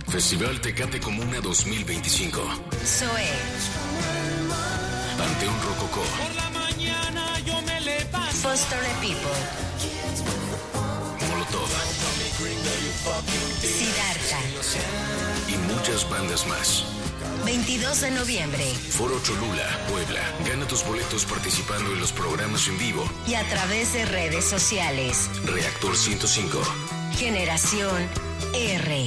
Festival Tecate Comuna 2025. Zoé. Panteón Rococó. Por la mañana yo me levanto. Foster the People. Molotov. Siddhartha. Y muchas bandas más. 22 de noviembre. Foro Cholula, Puebla. Gana tus boletos participando en los programas en vivo. Y a través de redes sociales. Reactor 105. Generación R.